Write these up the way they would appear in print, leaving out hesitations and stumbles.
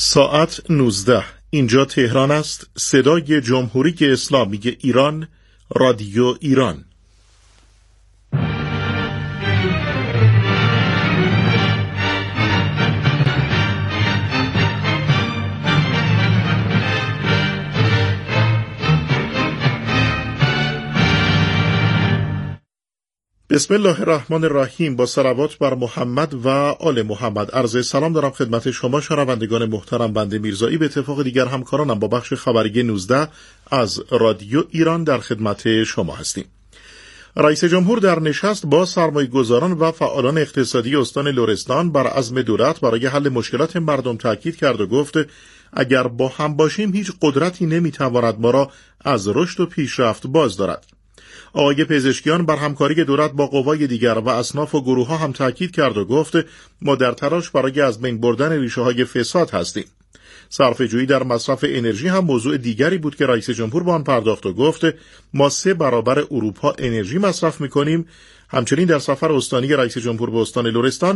ساعت 19. اینجا تهران است. صدای جمهوری اسلامی ایران، رادیو ایران. بسم الله الرحمن الرحیم. با صلوات بر محمد و آل محمد. عرض سلام دارم خدمت شما شنوندگان محترم. بنده میرزایی به اتفاق دیگر همکارانم با بخش خبری 19 از رادیو ایران در خدمت شما هستیم. رئیس جمهور در نشست با سرمایه‌گذاران و فعالان اقتصادی استان لرستان بر عزم دولت برای حل مشکلات مردم تاکید کرد و گفت اگر با هم باشیم هیچ قدرتی نمیتواند ما را از رشد و پیشرفت باز دارد. آقای پزشکیان بر همکاری دولت با قوای دیگر و اصناف و گروه‌ها هم تاکید کرد و گفت ما در تلاش برای از بین بردن ریشه‌های فساد هستیم. صرفه‌جویی در مصرف انرژی هم موضوع دیگری بود که رئیس جمهور به آن پرداخت و گفت ما 3 برابر اروپا انرژی مصرف می‌کنیم. همچنین در سفر استانی رئیس جمهور به استان لرستان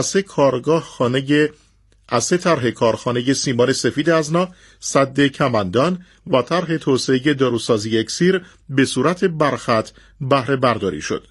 از 3 طرح کارخانه سیمان سفید ازنا، سد کمندان و طرح توسعه داروسازی اکسیر به صورت برخط بهره برداری شد.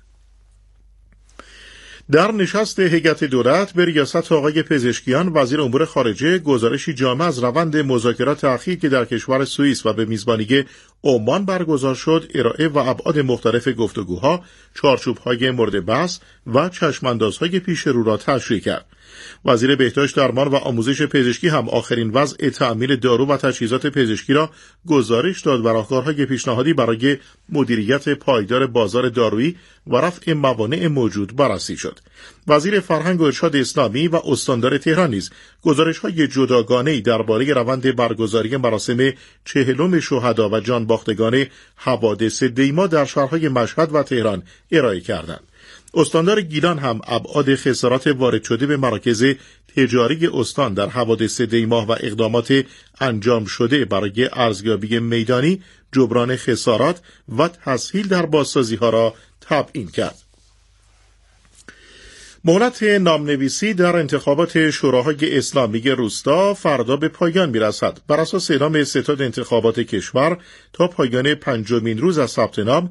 در نشست هیئت دولت به ریاست آقای پزشکیان وزیر امور خارجه گزارشی جامع از روند مذاکرات اخیر که در کشور سوئیس و به میزبانی عمان برگزار شد ارائه و ابعاد مختلف گفتگوها، چارچوب‌های مورد بحث و چشم‌اندازهای پیش رو را تشریح کرد. وزیر بهداشت، درمان و آموزش پزشکی هم آخرین وضع تأمین دارو و تجهیزات پزشکی را گزارش داد و راهکارهای پیشنهادی برای مدیریت پایدار بازار دارویی و رفع موانع موجود بررسی شد. وزیر فرهنگ و ارشاد اسلامی و استاندار تهران نیز گزارش‌های جداگانه‌ای درباره روند برگزاری مراسم 40 شهدا و جانباختگان حوادث دیما در شهرهای مشهد و تهران ارائه کردند. استاندار گیلان هم ابعاد خسارات وارد شده به مراکز تجاری استان در حوادث دیماه و اقدامات انجام شده برای ارزیابی میدانی، جبران خسارات و تسهیل در بازسازی‌ها را تبیین کرد. مهلت نامنویسی در انتخابات شوراهای اسلامی روستا فردا به پایان می‌رسد. بر اساس اعلام ستاد انتخابات کشور تا پایان 5مین روز از ثبت نام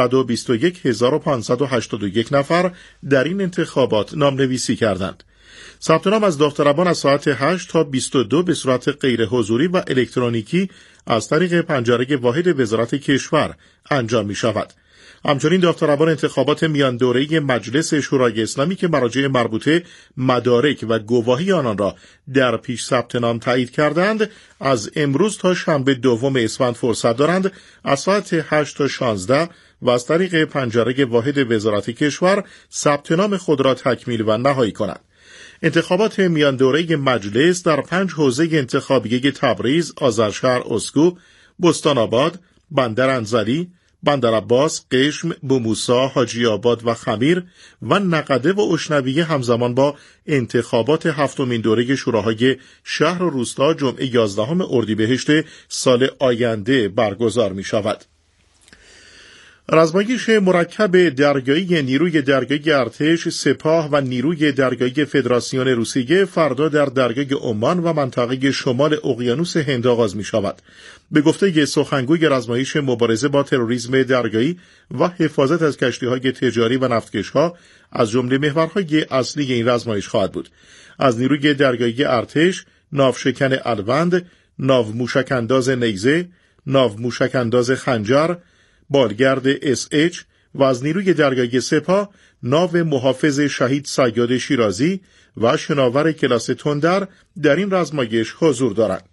121581 نفر در این انتخابات نامنویسی کردند. ثبت نام از داوطلبان از ساعت 8 تا 22 به صورت غیر حضوری و الکترونیکی از طریق پنجره واحد وزارت کشور انجام می‌شود. همچنین داوطلبان انتخابات میان دوره مجلس شورای اسلامی که مراجع مربوطه مدارک و گواهی آنان را در پیش ثبت نام تایید کردند از امروز تا شنبه 2 اسفند فرصت دارند از ساعت 8 تا 16 و از طریق پنجره واحد وزارت کشور ثبت نام خود را تکمیل و نهایی کنند. انتخابات میان دوره مجلس در 5 حوزه انتخابیه تبریز، آذرشهر، اسکو، بستان آباد، بندر انزلی، بندرعباس، قشم، بوموسا، حاجی آباد و خمیر و نقده و اشنویه همزمان با انتخابات 7مین دوره شوراهای شهر و روستا جمعه 11 اردیبهشت سال آینده برگزار می شود. رزمایش مرکب دریایی نیروی دریایی ارتش، سپاه و نیروی دریایی فدراسیون روسیه فردا در دریای عمان و منطقه شمال اقیانوس هند آغاز می شود. به گفته سخنگوی رزمایش مبارزه با تروریسم دریایی و حفاظت از کشتی‌های تجاری و نفتکش‌ها از جمله محورهای اصلی این رزمایش خواهد بود. از نیروی دریایی ارتش، ناوشکن الوند، ناو موشک‌انداز نیزه، ناو موشک‌انداز خنجر، بالگرد SH و از نیروی دریایی سپاه ناو محافظ شهید صیاد شیرازی و شناور کلاس تندر در این رزمایش حضور دارند.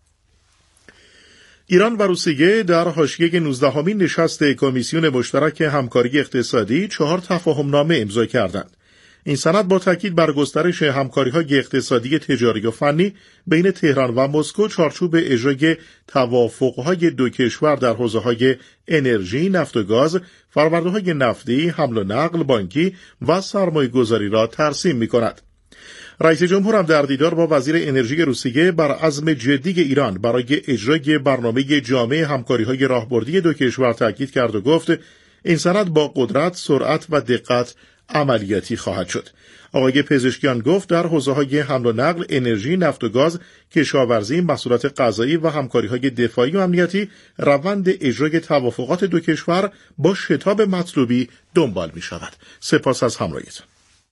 ایران و روسیه در حاشیه 19مین نشست کمیسیون مشترک همکاری اقتصادی 4 تفاهمنامه امضا کردند. این سند با تاکید بر گسترش همکاری‌های اقتصادی، تجاری و فنی بین تهران و مسکو چارچوب اجرای توافق‌های دو کشور در حوزه‌های انرژی، نفت و گاز، فرورده‌های نفتی، حمل و نقل، بانکی و سرمایه‌گذاری را ترسیم می‌کند. رئیس جمهور هم در دیدار با وزیر انرژی روسیه بر عزم جدی ایران برای اجرای برنامه جامع همکاری‌های راهبردی دو کشور تاکید کرد و گفت این سند با قدرت، سرعت و دقت عملیاتی خواهد شد. آقای پزشکیان گفت در حوزه‌های حمل و نقل، انرژی، نفت و گاز، کشاورزی، محصولات غذایی و همکاری‌های دفاعی و امنیتی روند اجرای توافقات دو کشور با شتاب مطلوبی دنبال می‌شود. سپاس از همراهیتان.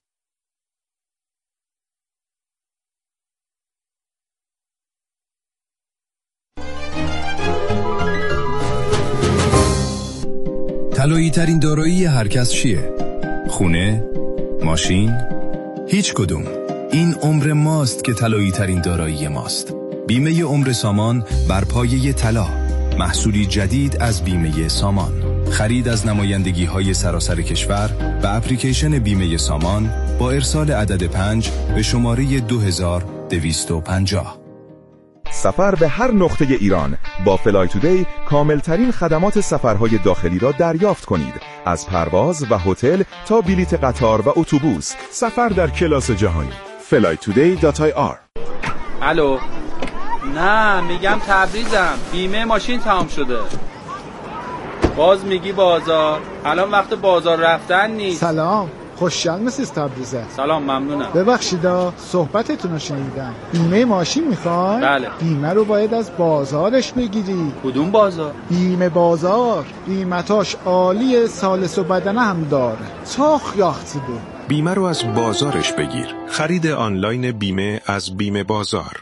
طلایی ترین دارایی هر کس چیه؟ خونه؟ ماشین؟ هیچ کدوم. این عمر ماست که طلایی ترین دارایی ماست. بیمه عمر سامان بر پایه طلا، محصولی جدید از بیمه سامان. خرید از نمایندگی‌های سراسر کشور و اپلیکیشن بیمه سامان با ارسال عدد 5 به شماره 2250. سفر به هر نقطه ایران با فلای تودی کاملترین خدمات سفرهای داخلی را دریافت کنید. از پرواز و هتل تا بلیت قطار و اتوبوس، سفر در کلاس جهانی. flytoday.ir. الو، نه میگم تبریزم، بیمه ماشین تمام شده. باز میگی بازار، الان وقت بازار رفتن نیست. سلام، خوشحال مسیز تبریزه. سلام، ممنونم. ببخشیدا صحبتتون رو شنیدم. بیمه ماشین میخوای؟ بله. بیمه رو باید از بازارش بگیری. کدوم بازار؟ بیمه بازار، قیمتاش عالیه، سالس و بدنه هم داره. چاخ یاختی بود. بیمه رو از بازارش بگیر. خرید آنلاین بیمه از بیمه بازار.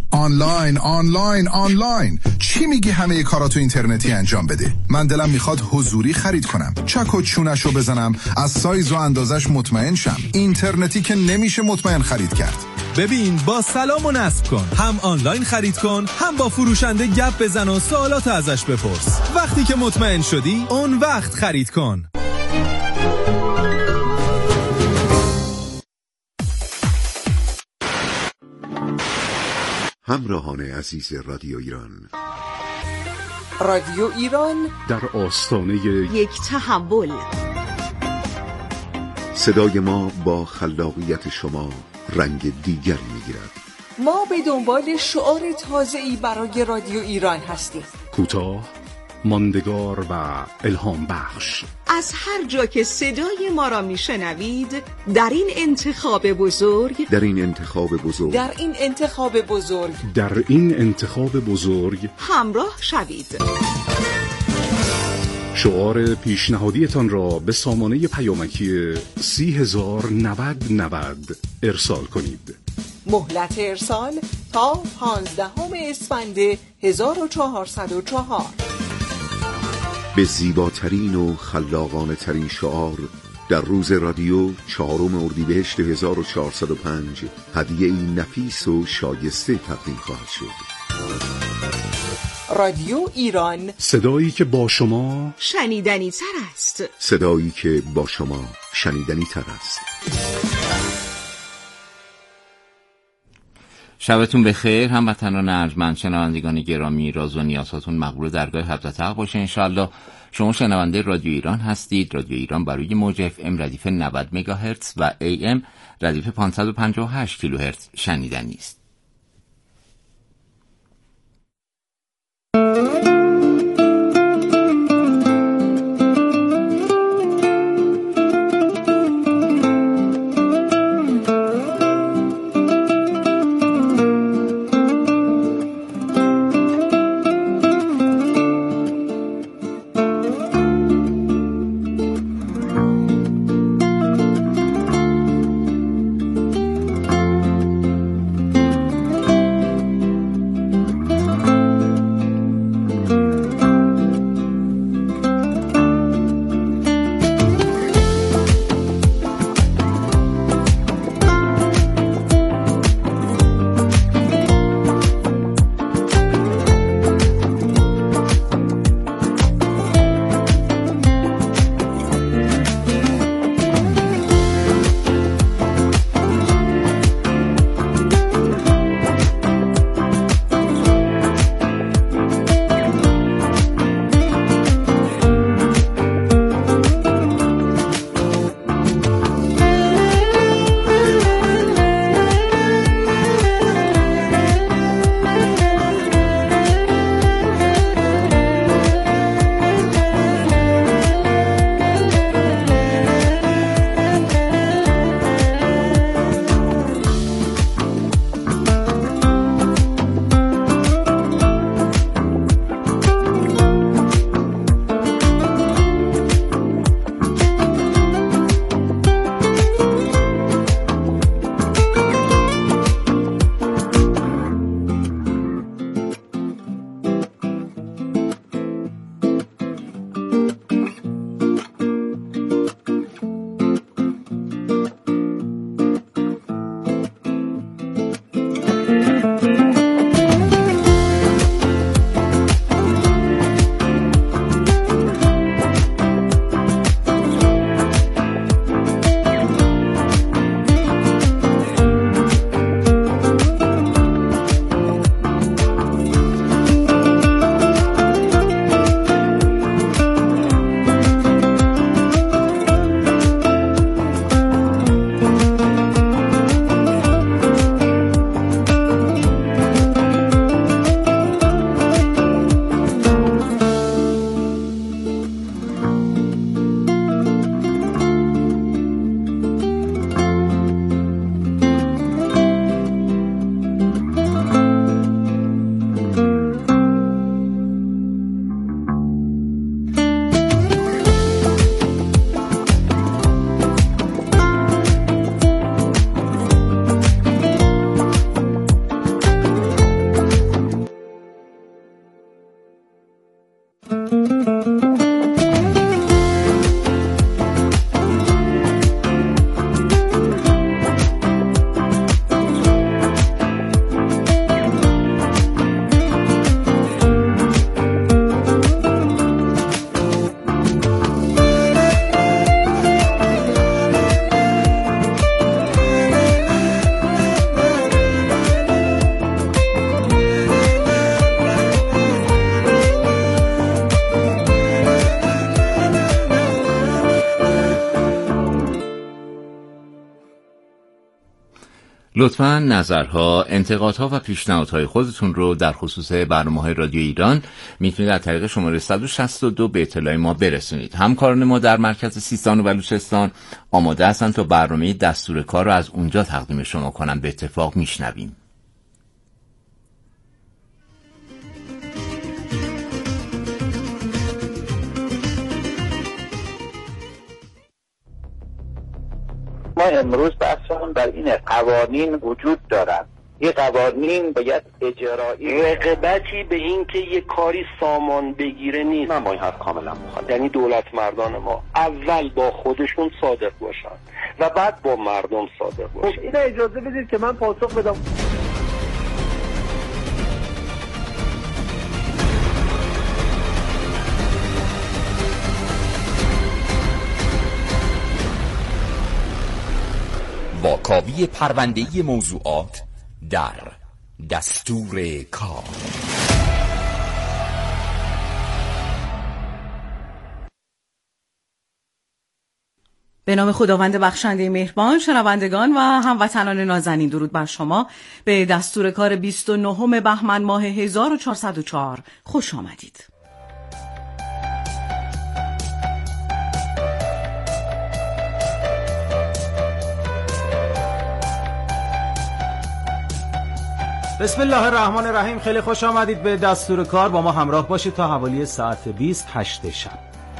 آنلاین چی میگی؟ همه کاراتو اینترنتی انجام بده. من دلم میخواد حضوری خرید کنم، چک و چونشو بزنم، از سایز و اندازش مطمئن شم. اینترنتی که نمیشه مطمئن خرید کرد. ببین، با سلام و نصب کن، هم آنلاین خرید کن، هم با فروشنده گپ بزن و سوالات ازش بپرس. وقتی که مطمئن شدی اون وقت خرید کن. همراهان عزیز رادیو ایران، رادیو ایران در آستانه یک تحول. صدای ما با خلاقیت شما رنگ دیگری میگیرد. ما به دنبال شعار تازه‌ای برای رادیو ایران هستیم، کوتاه، ماندگار و الهام بخش. از هر جا که صدای ما را میشنوید، در این انتخاب بزرگ همراه شوید. شعار پیشنهادیتان را به سامانه پیامکی 30,090 ارسال کنید. مهلت ارسال تا 15 اسفند 1404. به زیباترین و خلاقانه ترین شعار در روز رادیو 4 اردیبهشت 1405 هدیه‌ای نفیس و شایسته تقدیم خواهد شد. رادیو ایران، صدایی که با شما شنیدنی تر است. شبتون بخیر هموطنان ارجمند، شنوندگان گرامی. راز و نیازاتون مقبول درگاه حضرت حق باشه انشالله. شما شنونده رادیو ایران هستید. رادیو ایران بر روی موج FM ردیف 90 مگاهرتز و AM ردیف 558 کیلوهرتز شنیدنی است. لطفاً نظرها، انتقادها و پیشنهادهای خودتون رو در خصوص برنامه‌های رادیو ایران میتونید از طریق شماره 162 به اطلاع ما برسونید. همکاران ما در مرکز سیستان و بلوچستان آماده هستن تا برنامه دستور کار رو از اونجا تقدیم شما کنن. به اتفاق میشنویم. ما امروز بحثمون در این قوانین وجود دارد. این قوانین باید اجرایی، رقابتی به این که یه کاری سامان بگیره نیست. من با این حرف کاملا مخالفم. یعنی دولت مردان ما اول با خودشون صادق باشن و بعد با مردم صادق باشن. اینو اجازه بدید که من پاسخ بدم. واکاوی پرونده‌ای موضوعات در دستور کار. به نام خداوند بخشنده مهربان، شنوندگان و هموطنان نازنین، درود بر شما. به دستور کار 29 بهمن ماه 1404 خوش آمدید. بسم الله الرحمن الرحیم. خیلی خوش آمدید به دستور کار. با ما همراه باشید تا حوالی ساعت 28 شب.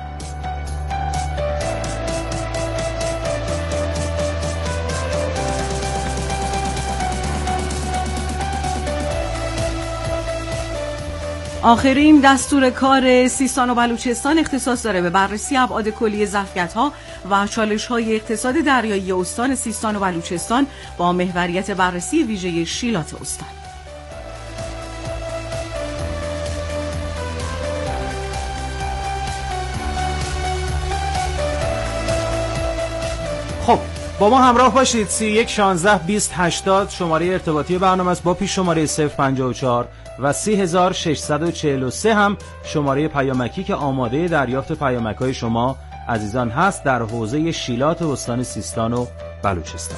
آخرین دستور کار سیستان و بلوچستان اختصاص داره به بررسی ابعاد کلی ظرفیت‌ها و چالش‌های اقتصاد دریایی استان سیستان و بلوچستان با محوریت بررسی ویژه شیلات استان. خب با ما همراه باشید. 31 16 20 80 شماره ارتباطی برنامه است با پیش شماره 054 و 3643 هم شماره پیامکی که آماده دریافت پیامک‌های شما عزیزان هست در حوزه شیلات استان سیستان و بلوچستان.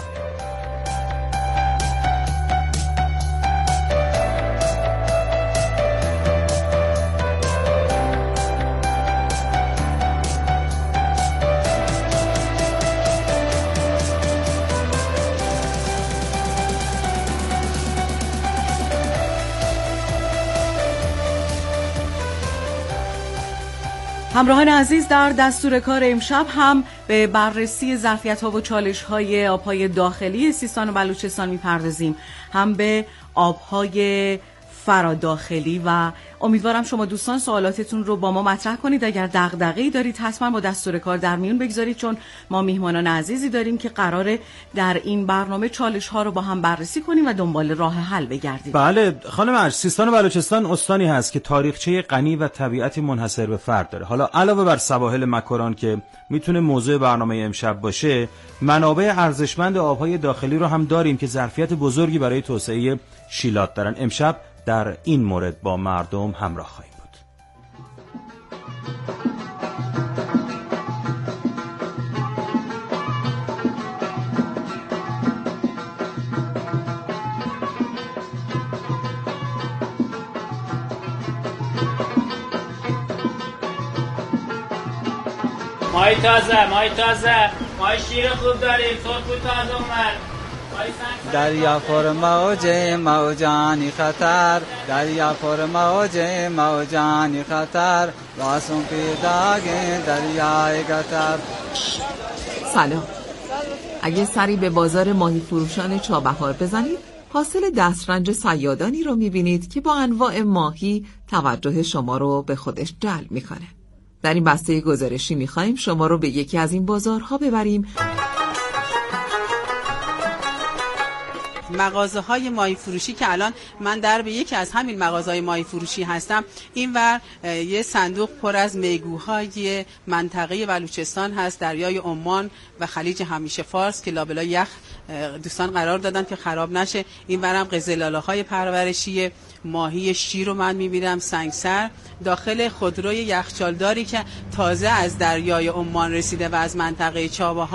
همراهان عزیز، در دستور کار امشب هم به بررسی ظرفیت‌ها و چالش‌های آب‌های داخلی سیستان و بلوچستان می‌پردازیم، هم به آب‌های فراداخلی و امیدوارم شما دوستان سوالاتتون رو با ما مطرح کنید. اگر دغدغه‌ای دارید حتما با دستور کار در میون بگذارید، چون ما میهمانان عزیزی داریم که قراره در این برنامه چالش‌ها رو با هم بررسی کنیم و دنبال راه حل بگردیم. بله خانم ارج، سیستان و بلوچستان استانی هست که تاریخچه غنی و طبیعتی منحصر به فرد داره. حالا علاوه بر سواحل مکران که میتونه موضوع برنامه امشب باشه، منابع ارزشمند آب‌های داخلی رو هم داریم که ظرفیت بزرگی برای توسعه شیلات دارن. امشب در این مورد با مردم همراه خواهیم بود. مای تازه، مای شیر خوب داریم، سرخ تازه اومد. دریا پر موجانی خطر، دریا پر موجانی خطر، واسون پیداگه دریای قطر. سلام. اگه سری به بازار ماهی فروشان چابهار بزنید، حاصل دسترنج صیادانی رو میبینید که با انواع ماهی توجه شما رو به خودش جلب میکنه. در این بسته گزارشی میخوایم شما رو به یکی از این بازارها ببریم. مغازه‌های ماهی فروشی که الان من در به یکی از همین مغازه‌های ماهی فروشی هستم، اینور یه صندوق پر از میگوهای منطقه بلوچستان هست، دریای عمان و خلیج همیشه فارس که لابلای یخ دوستان قرار دادن که خراب نشه. اینورم قزل‌لاله‌های پرورشی ماهی شیر رو من می‌بینم، سنگسر داخل خودروی یخچالداری که تازه از دریای عمان رسیده و از منطقه چابهار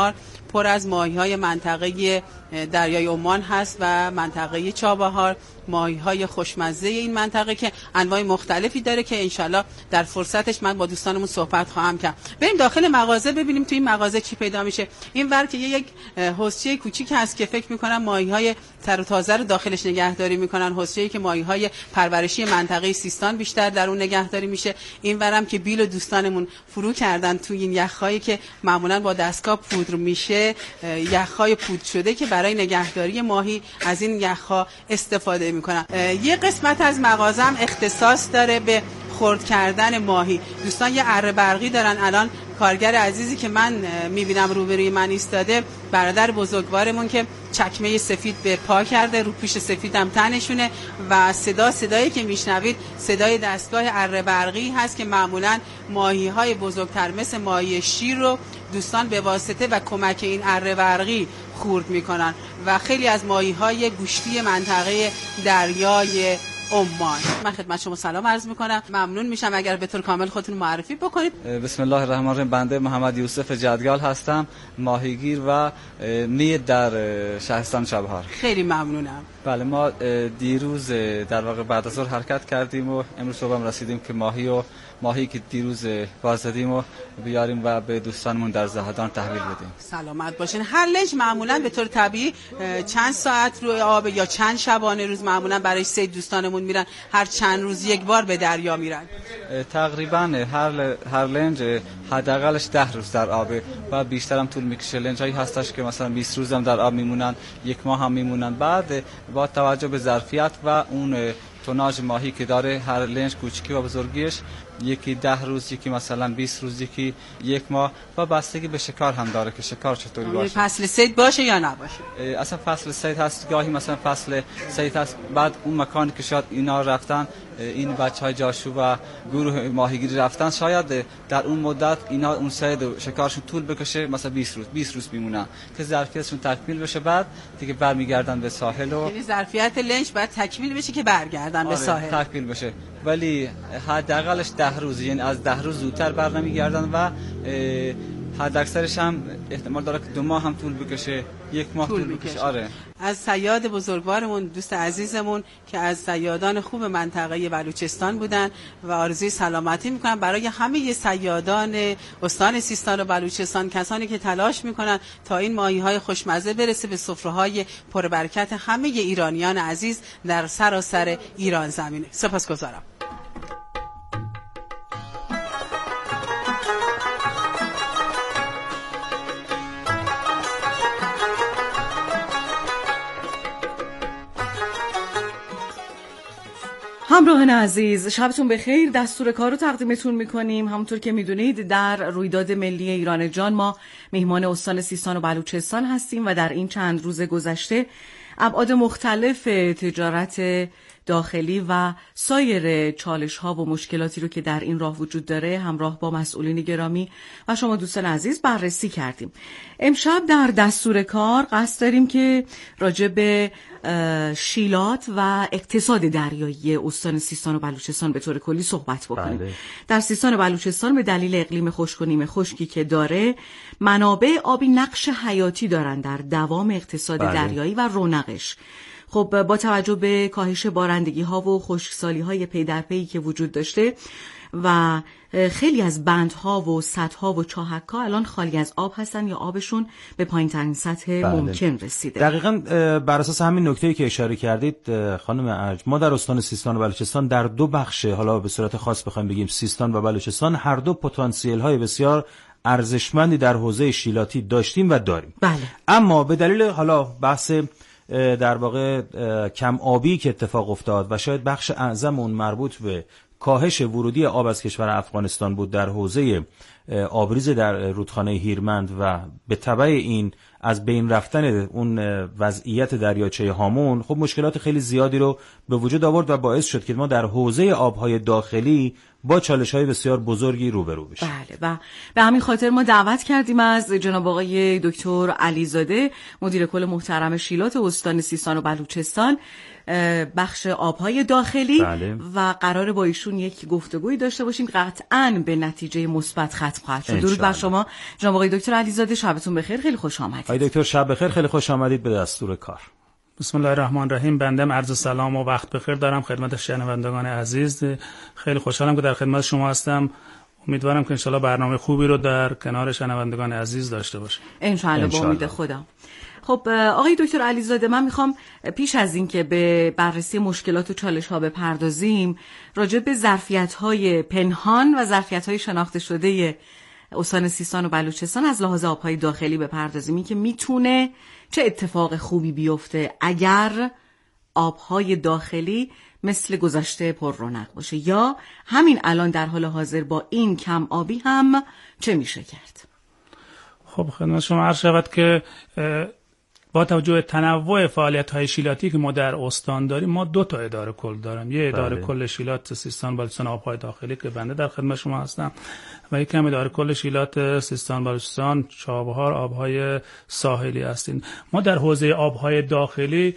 پر از ماهی‌های منطقه دریای عمان هست و منطقه چابهار، ماهی‌های خوشمزه این منطقه که انواع مختلفی داره که انشالله در فرصتش من با دوستانمون صحبت خواهم کرد. بریم داخل مغازه ببینیم تو این مغازه چی پیدا میشه. این ور که یک حوضچه کوچیک هست که فکر می‌کنم ماهی‌های تر و تازه رو داخلش نگهداری می‌کنن، حوضچه‌ای که ماهی‌های پرورشی منطقه سیستان بیشتر در اون نگهداری میشه. این ورم که بیل و دوستانمون فرو کردن تو این یخ‌هایی که معمولاً با دستگاه پودر میشه، یخ‌های پودر شده که برای نگهداری ماهی از این یخ‌ها استفاده میکنن. یه قسمت از مغازم اختصاص داره به خرد کردن ماهی. دوستان یه اره برقی دارن. الان کارگر عزیزی که من میبینم روبروی من ایستاده، برادر بزرگوارمون که چکمه سفید به پا کرده، رو پیش سفیدم تنشونه و صدایی که میشنوید صدای دستگاه اره برقی هست که معمولاً ماهی‌های بزرگتر مثل ماهی شیر رو دوستان به واسطه و کمک این اره برقی خورد میکنن و خیلی از ماهی‌های گوشتی منطقه دریای عمان. من خدمت شما سلام عرض میکنم. ممنون میشم اگر به طور کامل خودتون معرفی بکنید. بسم الله الرحمن الرحیم. بنده محمد یوسف جدگال هستم، ماهیگیر و مید در شهرستان چابهار. خیلی ممنونم. بله، ما دیروز در واقع بعد از ظهر حرکت کردیم و امروز صبح رسیدیم که ماهی که دیروز بازدادیم و بیاریم و به دوستانمون در زهدان تحویل بدیم. سلامت باشین. هر لنج معمولا به طور طبیعی چند ساعت روی آب یا چند شبانه روز معمولا برای صید دوستانمون میرن؟ هر چند روز یک بار به دریا میرن؟ تقریبا هر لنج حداقلش 10 روز در آبه و بیشتر هم طول میکشه. لنجایی هستش که مثلا 20 روز هم در آب میمونن، یک ماه هم میمونن. بعد با توجه به ظرفیت و اون توناژ ماهی که داره، هر لنج کوچکی و بزرگیش، یکی 10 روز، یکی مثلا 20 روز، یکی یک ماه و بستگی به شکار هم داره که شکار چطوری باشه. فصل صید باشه یا نباشه؟ اصلا فصل صید هست، گاهی مثلا فصل صید هست، بعد اون مکانی که شاید اینا رفتن، این بچهای جاشو و گروه ماهیگیری رفتن، شاید در اون مدت اینا اون صید و شکارشون طول بکشه، مثلا 20 روز میمونن که ظرفیتشون تکمیل بشه، بعد دیگه برمیگردن به ساحل. و یعنی ظرفیت لنج باید تکمیل بشه که برگردن به ساحل. تکمیل بشه، ولی حداقلش 10 روز، یعنی از 10 روز زودتر برنمیگردن و حد اکثرش هم احتمال داره که 2 ماه هم طول بکشه، 1 ماه طول بکشه. آره. از صیاد بزرگوارمون، دوست عزیزمون که از صیادان خوب منطقه بلوچستان بودن و آرزوی سلامتی میکنم برای همه صیادان استان سیستان و بلوچستان، کسانی که تلاش میکنن تا این ماهی‌های خوشمزه برسه به سفره‌های پربرکت همه ایرانیان عزیز در سراسر ایران زمینه. سپاسگزارم. همراهان عزیز، شبتون بخیر. دستور کار رو تقدیمتون میکنیم. همونطور که میدونید در رویداد ملی ایران جان ما مهمان استان سیستان و بلوچستان هستیم و در این چند روز گذشته ابعاد مختلف تجارت داخلی و سایر چالش‌ها و مشکلاتی رو که در این راه وجود داره همراه با مسئولین گرامی و شما دوستان عزیز بررسی کردیم. امشب در دستور کار قصد داریم که راجع به شیلات و اقتصاد دریایی استان سیستان و بلوچستان به طور کلی صحبت بکنیم. بله. در سیستان و بلوچستان به دلیل اقلیم خشک و نیمه خشکی که داره، منابع آبی نقش حیاتی دارن در دوام اقتصاد دریایی و رونقش. خب با توجه به کاهش بارندگی ها و خشکسالی های پی در پی که وجود داشته و خیلی از بندها و سدها و چاهک‌ها الان خالی از آب هستن یا آبشون به پایین ترین سطح ممکن رسیده. دقیقاً بر اساس همین نکته‌ای که اشاره کردید خانم ارج، ما در استان سیستان و بلوچستان در 2 بخش، حالا به صورت خاص بخوایم بگیم سیستان و بلوچستان، هر دو پتانسیل های بسیار ارزشمندی در حوزه شیلاتی داشتیم و داریم. بله. اما به دلیل حالا بحث در واقع کم آبی که اتفاق افتاد و شاید بخش اعظم اون مربوط به کاهش ورودی آب از کشور افغانستان بود در حوزه آبریز در رودخانه هیرمند و به تبع این از بین رفتن اون وضعیت دریاچه هامون، خب مشکلات خیلی زیادی رو به وجود آورد و باعث شد که ما در حوزه آبهای داخلی با چالش‌های بسیار بزرگی روبرو بشیم. بله، و به همین خاطر ما دعوت کردیم از جناب آقای دکتر علیزاده، مدیر کل محترم شیلات استان سیستان و بلوچستان، بخش آبهای داخلی بله. و قراره با ایشون یک گفتگوی داشته باشیم، قطعاً به نتیجه مثبت ختم خواهد شد. درود بر شما جناب آقای دکتر علیزاده، شبتون بخیر، خیلی خوش آمدید. آقای دکتر شب بخیر، خیلی خوش آمدید به دستور کار. بسم الله الرحمن الرحیم. بنده عرض سلام و وقت بخیر دارم خدمت شنوندگان عزیز. خیلی خوشحالم که در خدمت شما هستم. امیدوارم که انشالله برنامه خوبی رو در کنار شنوندگان عزیز داشته باشیم. انشالله با امید خدا. خب آقای دکتر علیزاده، من میخوام پیش از این که به بررسی مشکلات و چالش‌ها بپردازیم راجع به ظرفیت‌های پنهان و ظرفیت‌های شناخته شده استان سیستان و بلوچستان از لحاظ آبهای داخلی بپردازیم. این که میتونه چه اتفاق خوبی بیفته اگر آبهای داخلی مثل گذشته پر رونق باشه، یا همین الان در حال حاضر با این کم آبی هم چه میشه کرد؟ خب خدمت شما عرض شود که با توجه به تنوع فعالیت‌های شیلاتی که ما در استان داریم، ما 2 تا اداره کل داریم. یه اداره کل شیلات سیستان بلوچستان آبهای داخلی که بنده در خدمت شما هستم و یک اداره کل شیلات سیستان بلوچستان چابهار آبهای ساحلی هستیم. ما در حوزه آبهای داخلی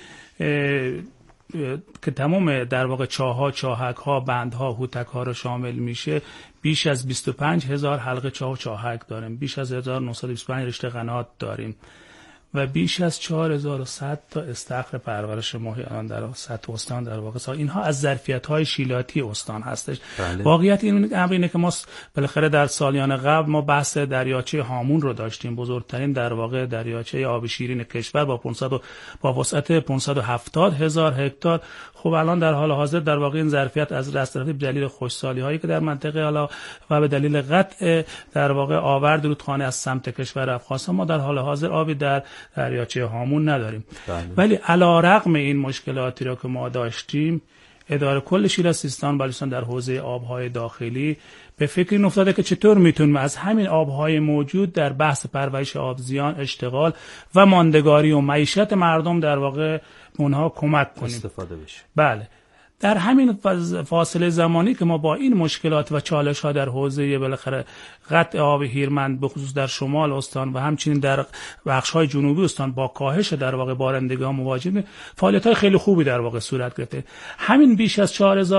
که تمام در واقع چاه‌ها، چاهک‌ها، بندها، هوتک‌ها رو شامل میشه، بیش از 25,000 حلقه چاه و چاهک داریم، بیش از 1925 رشته قنات داریم و بیش از 4100 تا استخر پرورش ماهی الان در سطح استان در واقع اینها از ظرفیت‌های شیلاتی استان هستش. بله. واقعیت اینه که ما بالاخره در سالیان قبل ما بحث دریاچه هامون رو داشتیم، بزرگترین در واقع دریاچه آب شیرین کشور با وسعت 570,000 هکتار. خب الان در حال حاضر در واقع این ظرفیت از دست رفته به دلیل خشکسالی‌هایی که در منطقه حالا و به دلیل قطع در واقع آورد رودخانه از سمت کشور افغانستان ما در حال حاضر آبی در دریاچه هامون نداریم. بله. ولی علی‌رغم این مشکلاتی را که ما داشتیم، اداره کل شیلات سیستان بلوچستان در حوزه آبهای داخلی به فکر این افتاده که چطور میتونیم از همین آبهای موجود در بحث پرورش آبزیان، اشتغال و ماندگاری و معیشت مردم در واقع اونها کمک کنیم، استفاده بشه. بله. در همین فاصله زمانی که ما با این مشکلات و چالش‌ها در حوزه بالاخره قطع آب هیرمند به خصوص در شمال استان و همچنین در بخش‌های جنوبی استان با کاهش در واقع بارندگی‌ها مواجهیم، فعالیت‌های خیلی خوبی در واقع صورت گرفته. همین بیش از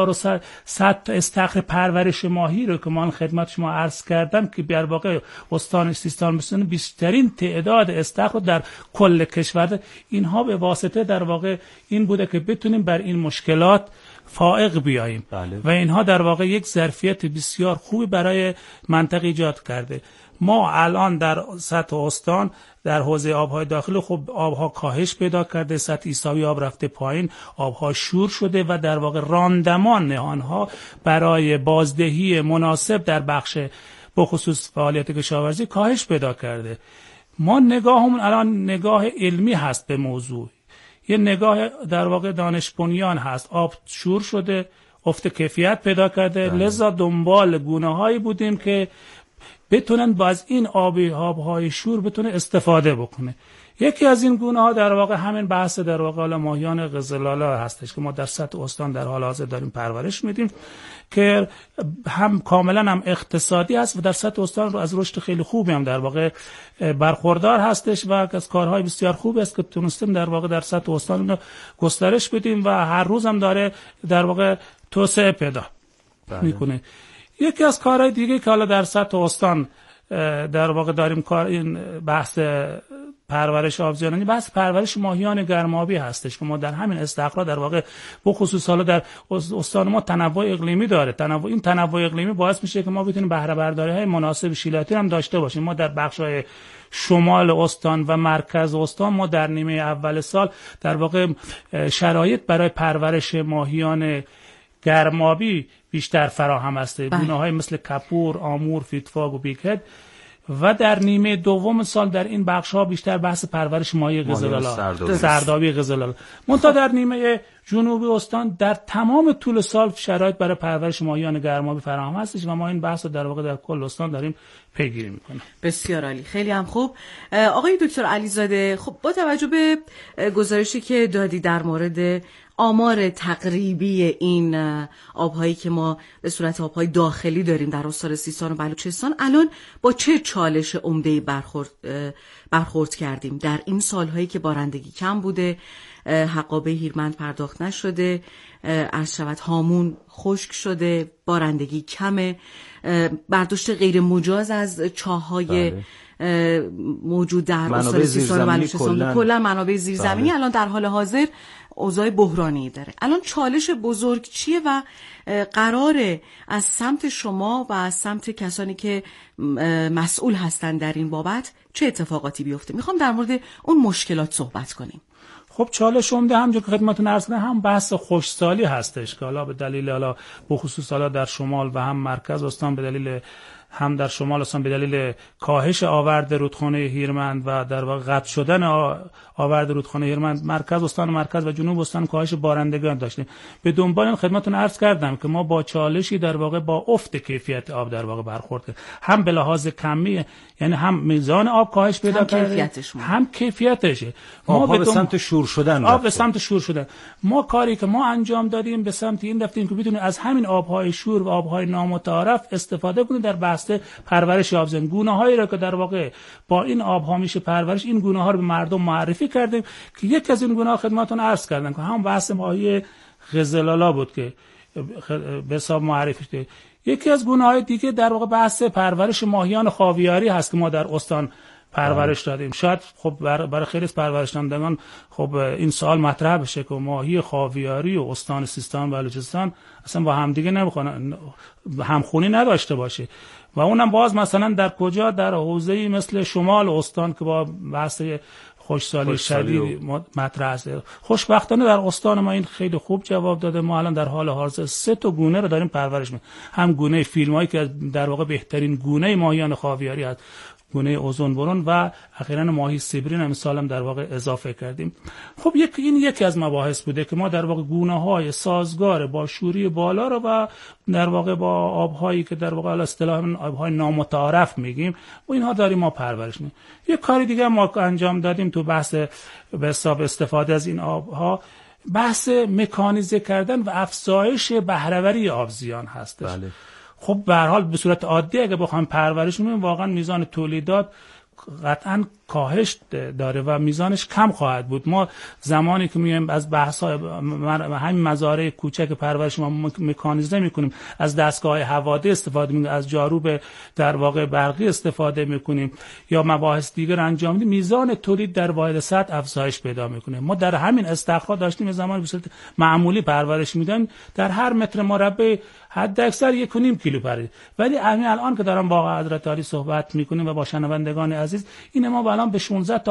4100 تا استخر پرورش ماهی رو که من خدمت شما عرض کردم که در واقع استان سیستان بلوچستان بیشترین تعداد استخر در کل کشور، اینها به واسطه در واقع این بوده که بتونیم بر این مشکلات فائق بیاییم. بله. و اینها در واقع یک ظرفیت بسیار خوبی برای منطقه ایجاد کرده. ما الان در سطح استان در حوزه آبهای داخلی خب آبها کاهش پیدا کرده، سطح ایساوی آب رفته پایین، آبها شور شده و در واقع راندمان آنها برای بازدهی مناسب در بخش بخصوص فعالیت کشاورزی کاهش پیدا کرده. ما نگاهمون الان نگاه علمی هست به موضوع، یه نگاه در واقع دانش بنیان هست. آب شور شده، افت کیفیت پیدا کرده، لذا دنبال گونه‌هایی بودیم که بتونن باز این آبهای شور بتونه استفاده بکنه. یکی از این گونه‌ها در واقع همین بحث در واقع ماهیان قزلالا هستش که ما در سطح استان در حال حاضر داریم پرورش میدیم که هم کاملا هم اقتصادی است و در سطح استان رو از رشد خیلی خوبی هم در واقع برخوردار هستش و از کارهای بسیار خوبی است که تونستیم در واقع در سطح استان رو گسترش بدیم و هر روز هم داره در واقع توسعه پیدا میکنه. یکی از کارهای دیگه که حالا در سطح استان در واقع داریم کار این بحث پرورش آبزیانانی، بحث پرورش ماهیان گرمابی هستش که ما در همین استخرها در واقع بخصوص حالا در استان ما تنوع اقلیمی داره. این تنوع اقلیمی باعث میشه که ما بتونیم بهره برداری های مناسب شیلاتی هم داشته باشیم. ما در بخش‌های شمال استان و مرکز استان ما در نیمه اول سال در واقع شرایط برای پرورش ماهیان گرمابی بیشتر فراهم است. گونه‌های مثل کپور، آمور، فیتفاگ و بیکد و در نیمه دوم سال در این بخش‌ها بیشتر بحث پرورش ماهی قزلالا، سردابی قزلالا. منتها در نیمه جنوبی استان در تمام طول سال شرایط برای پرورش ماهیان گرمابی فراهم هستش و ما این بحث رو در واقع در کل استان داریم پیگیری می‌کنیم. بسیار عالی، خیلی هم خوب. آقای دکتر علیزاده، خب با توجه به گزارشی که دادی در مورد آمار تقریبی این آبهایی که ما به صورت آبهای داخلی داریم در استان سیستان و بلوچستان الان با چه چالش عمده‌ای برخورد کردیم؟ در این سالهایی که بارندگی کم بوده، حقابه هیرمند پرداخت نشده، عرض شود هامون خشک شده، بارندگی کمه، برداشت غیر مجاز از چاه‌های موجود در استان سیستان و بلوچستان، کلا منابع زیرزمینی الان در حال حاضر اوضاع بحرانی داره. الان چالش بزرگ چیه و قراره از سمت شما و از سمت کسانی که مسئول هستن در این بابت چه اتفاقاتی بیفته؟ میخوام در مورد اون مشکلات صحبت کنیم. خب چالش عمده همونجور که خدمتتون عرض کردم هم بحث خشکسالی هستش که حالا به دلیل حالا بخصوص حالا در شمال و هم مرکز استان به دلیل هم در شمال استان به دلیل کاهش آورد رودخانه هیرمند و در واقع قطع شدن آورد رودخانه هیرمند، مرکز استان و مرکز و جنوب استان کاهش بارندگان داشتیم. به دنبال این خدمتتون عرض کردم که ما با چالشی در واقع با افت کیفیت آب در واقع برخورد کردیم، هم به لحاظ کمی، یعنی هم میزان آب کاهش پیدا کرده، هم کیفیتشه. ما به سمت شور شدن آب به سمت شور شدن. ما کاری که ما انجام دادیم به سمت این رفتیم که بدونیم از همین آبهای شور و آبهای نامتعارف استفاده کنیم در بحث پرورش آبزن. گونه‌هایی را که در واقع با این آب‌ها میشه پرورش، این گونه‌ها رو به مردم معرفی کردیم که یکی از این گونه‌ها خدمتتون عرض کردم که هم بحث ماهی قزلالا بود که به حساب معرفی شده. یکی از گونه‌های دیگه در واقع بحث پرورش ماهیان خاویاری هست که ما در استان پرورش دادیم. شاید خب برای خیلی از پرورشدهندگان خب این سوال مطرح بشه که ماهی خاویاری و استان سیستان و بلوچستان اصلا با همدیگه نمیخونه، همخونی نداشته باشه و اونم باز مثلا در کجا، در حوزه‌ای مثل شمال استان که با بحث خشکسالی شدید مطرح است. خوشبختانه در استان ما این خیلی خوب جواب داده. ما الان در حال حاضر 3 گونه رو داریم پرورش می‌کنیم. هم گونه فیلمایی که در واقع بهترین گونه ماهیان خاویاری هست، گونه اوزون برون، و اخیراً ماهی سیبرین هم سالم در واقع اضافه کردیم. خب این یکی از مباحث بوده که ما در واقع گونه‌های سازگار با شوری بالا رو و در واقع با آب‌هایی که در واقع اصطلاحاً آب‌های نامتعارف میگیم و اینها داریم ما پرورش می‌کنیم. یک کاری دیگه ما انجام دادیم تو بحث به حساب استفاده از این آب‌ها، بحث مکانیزه کردن و افزایش بهره‌وری آبزیان هستش. بله. خب به هر حال به صورت عادی اگه بخوایم پرورش کنیم واقعا میزان تولیدات قطعا کاهش داره و میزانش کم خواهد بود. ما زمانی که میایم از بحث‌های همین مزارع کوچک پرورش ما مکانیزه میکنیم، از دستگاه حواده استفاده میکنیم، از جاروب در واقع برقی استفاده میکنیم یا مباحث دیگر انجام میدیم، میزان تولید در واحد سطح افزایش پیدا میکنه. ما در همین استخرها داشتیم زمانی به صورت معمولی پرورش میدن، در هر متر مربع حد اکثر 1.5 کیلو پرید، ولی الان که دارم با حضرت عالی صحبت میکنیم و با شنوندگان عزیز، این ما الان به 16 تا